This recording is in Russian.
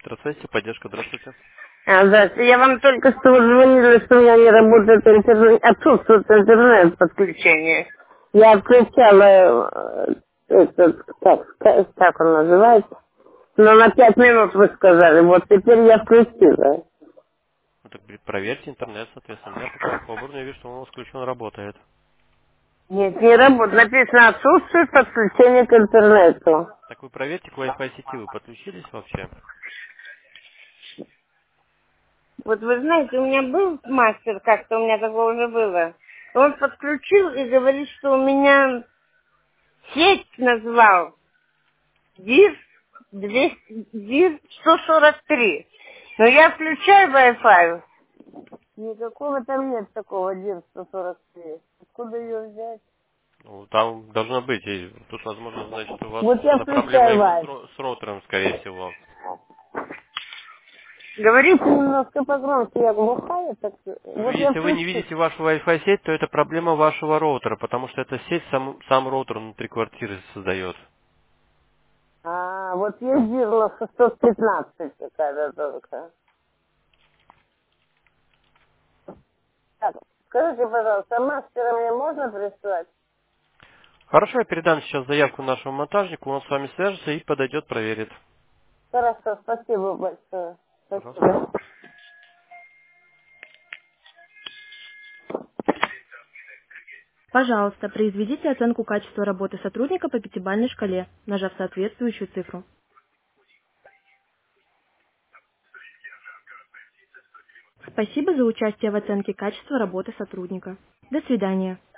интернет-связи, поддержка, здравствуйте. Здравствуйте. Я вам только что звонила, что у меня не работает интернет, отсутствует интернет-подключение. Я отключала этот, как он называется, но на 5 минут вы сказали, вот теперь я включила. Ну, так проверьте интернет, соответственно. У меня по оборудованию вижу, что он у вас включен, работает. Нет, не работает. Написано отсутствует подключение к интернету. Так вы проверьте, к Wi-Fi сети вы подключились вообще? Вот вы знаете, у меня был мастер, как-то у меня такое уже было. Он подключил и говорит, что у меня сеть назвал ДИР 143. Но я включаю Wi-Fi. Никакого там нет такого ДИР 143. Откуда ее взять? Ну, там должно быть. И тут, возможно, значит, у вас Вот я что-то проблема включаю именно Wi-Fi. с роутером, скорее всего. Говорите немножко погромче, я глухая, так Ну, вот я если вы не включу. видите вашу Wi-Fi сеть, то это проблема вашего роутера, потому что эта сеть сам роутер внутри квартиры создает. Вот есть ДИР на 615 какая-то только. Так, скажите, пожалуйста, а мастера мне можно прислать? Хорошо, я передам сейчас заявку нашему монтажнику, он с вами свяжется и подойдет, проверит. Хорошо, спасибо большое. Пожалуйста. Спасибо. Пожалуйста, произведите оценку качества работы сотрудника по пятибалльной шкале, нажав соответствующую цифру. Спасибо за участие в оценке качества работы сотрудника. До свидания.